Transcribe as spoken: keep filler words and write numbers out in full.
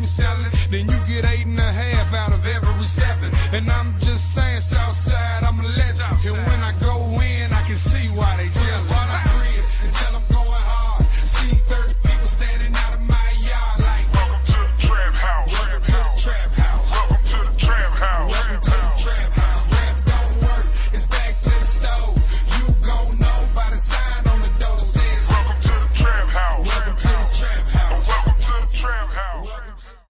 me selling, then you get eight and a half out of every seven. And I'm just saying, Southside, I'm a legend. And when I go in, I can see why they jealous.